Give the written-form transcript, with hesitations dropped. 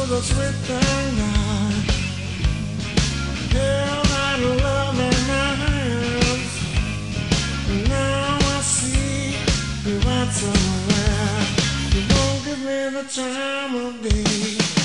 the sweet thing now. Held that love in my hands. Now I see you right somewhere. You won't give me the time of day.